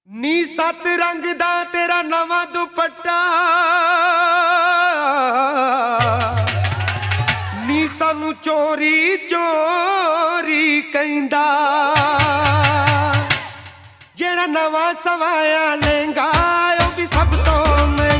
ਨੀ ਸੱਤ ਰੰਗ ਦਾ ਤੇਰਾ ਨਵਾਂ ਦੁਪੱਟਾ ਨੀ ਸਾਨੂੰ ਚੋਰੀ ਚੋਰੀ ਕਹਿੰਦਾ ਜਿਹੜਾ ਨਵਾਂ ਸਵਾਇਆ ਲਹਿੰਗਾ ਉਹ ਵੀ ਸਭ ਤੋਂ